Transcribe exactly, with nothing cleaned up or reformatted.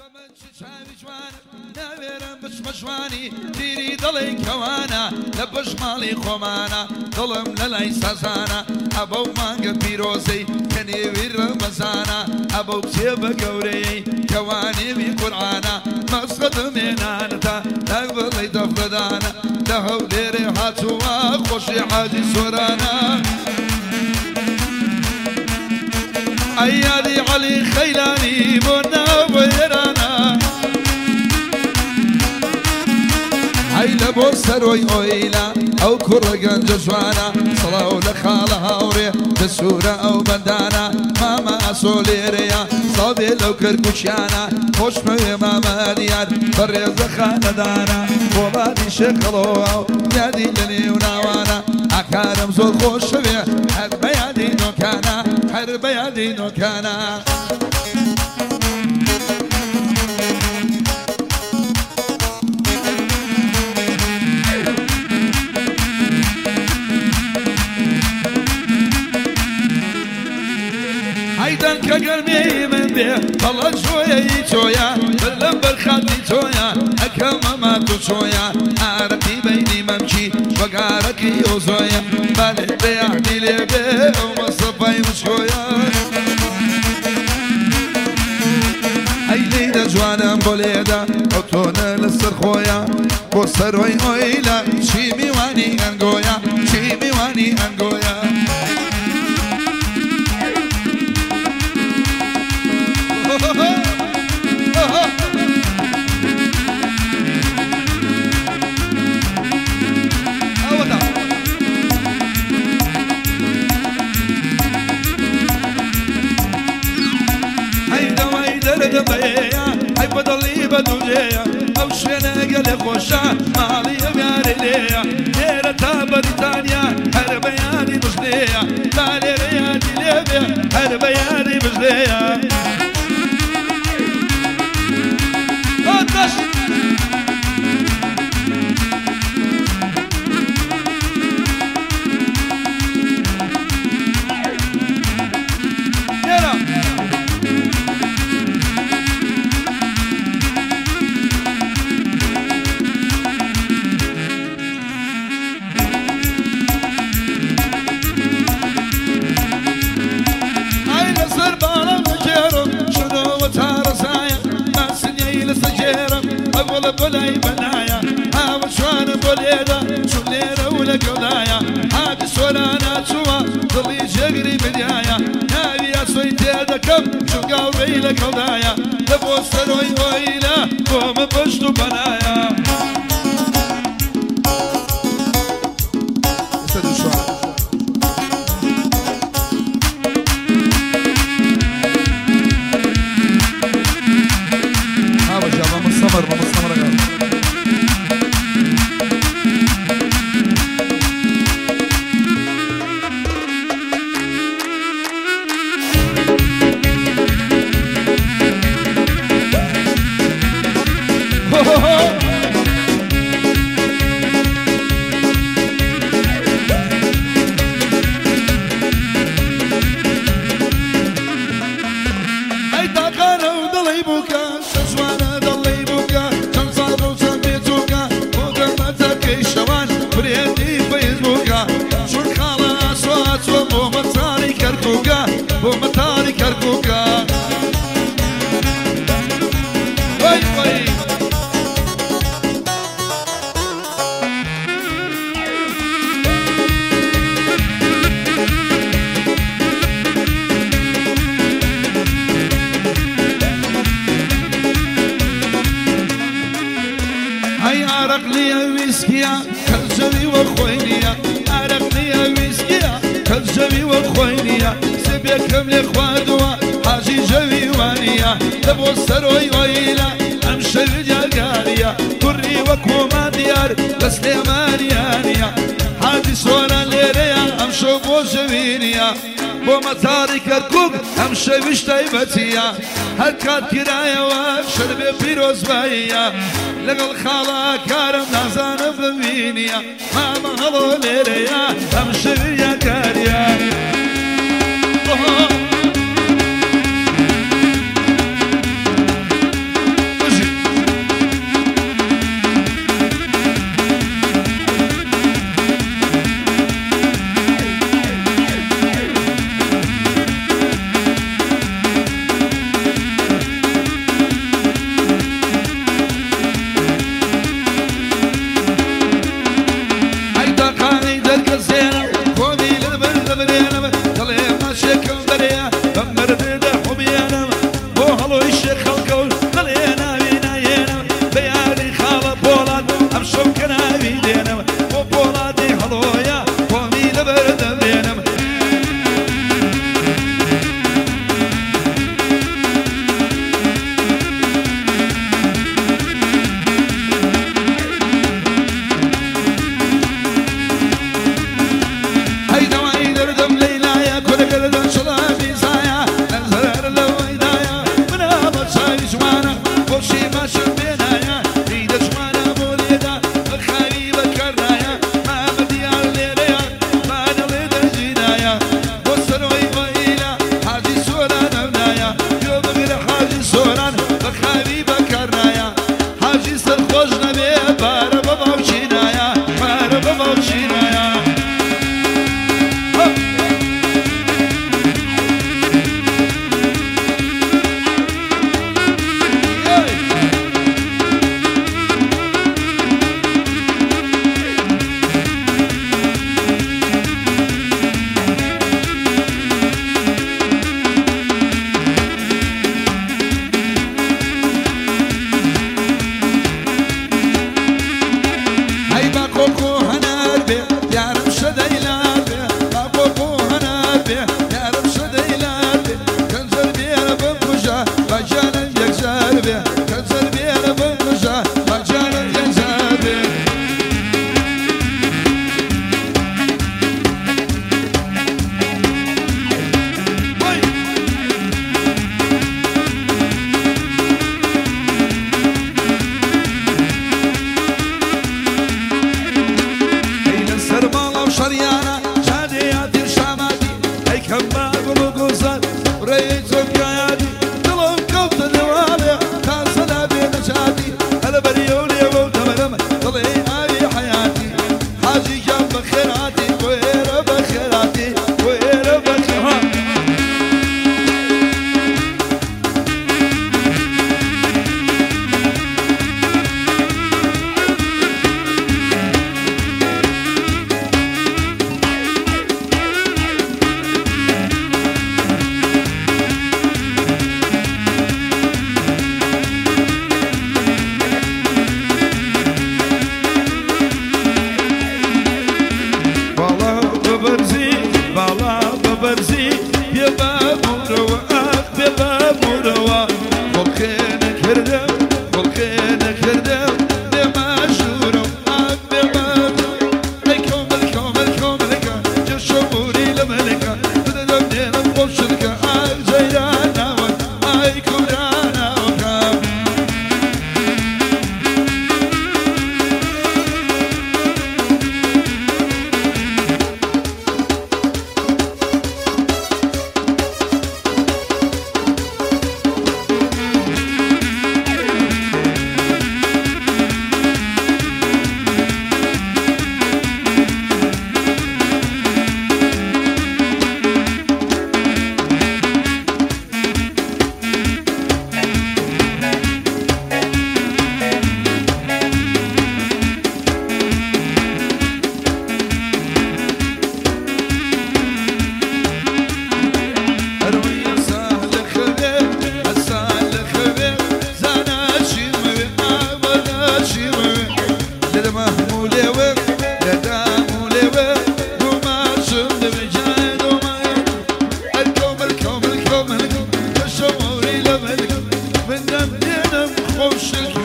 شاوی جوان ناوێرم بچمە جوانی تیری دڵی کەوانە لە بەشماڵی خۆمانە دڵم لە لای سازانە ئەبەو مانگە پیرۆزەی کە نێوی ڕەمەزانە ئەبەو کتێبە گەورەی کەوانێوی قورعانە مەقسەدم هێنانەتە لاک بڵی دەفڵەدانە لە هەولێرێ هاتووە خۆشی حاجی سۆرانە ئەیادی عەلی خەیلانی بۆ ناو ئێرانە عیلە بۆ سەرۆی ئۆیلا ئەو کوڕە گەنجە جوانە سڵاو لە خاڵە هاوڕێ لە سوورە ئەو بەندانە مامە ئەسۆ لێرەیە ساڵبێ لەو کەرکوچیانە خۆشمەوێ مامە دیار بەڕێزە خانەدانە بۆ بادی شێخەڵەوە و یادی لە نێو ناوانە ئاکارم زۆر خۆشەوێ هەر بە یادی نۆکانە هەر بە یادی نۆکانە هەیدەن کە گەرمێی من بێ بەڵە جۆیەی تۆیە بلم بەرخاتی تۆیە ئەکەمە مات و چۆیە ئارەقی بەینی مەمکی وەگارەکی ئۆزۆیە بالێ بەیانی لێ بێ ئەو مەسەفای مشکۆیە ئەی لێدە جوانم بۆ لێدا ئەو تۆنە لەسەر خۆیە بۆ سەرۆی ئۆیلا چی میوانی ئەنگۆیە چی میوانی ئەنگۆیە هەی بەدڵی بەدوولێیە ئەو شوێنە گەلێ خۆشە ماڵی ئەویارێ لێیە لێرە تا بەریتانیا هەر بەیانی بژدێیە تا لێرە یادی لێ بێ هەر بەیانی بژدێیە أول بلاي بنايا هاو شوان بوليدا شو ليرة ولا قضايا هاد سورانا شوا ضلي جغري بدايا ناوي أصويت هذا كم شو قاوري لك قضايا لبو سروي ويلا قوم بشتو بنايا كالجوي وخوينيا عرقني ويسكيا كالجوي وخوينيا سبيكم لخوادوا حاجي جوي وانيا لبو سروي ويلا امشي الجاقاريا كري وكوما ديار لسليمانيانيا حاجي صورا ليريا امشو بو جوينيا بو مطاري كركوك امشي بشتايبتيا هكات كرايا وابشر ببيروز بايا لقل خالا كارم نازان بمينيا ماما هلو ليريا امشي بيا كاريا هەڵۆی شێخەڵکەوت دڵێ ناوی نایێنم بە یاری خاڵە پۆڵات ئەم شەو کە ناوی دێنم بۆ پۆڵاتی هەڵۆیە خۆمی لەبەر دەبێنم خوشك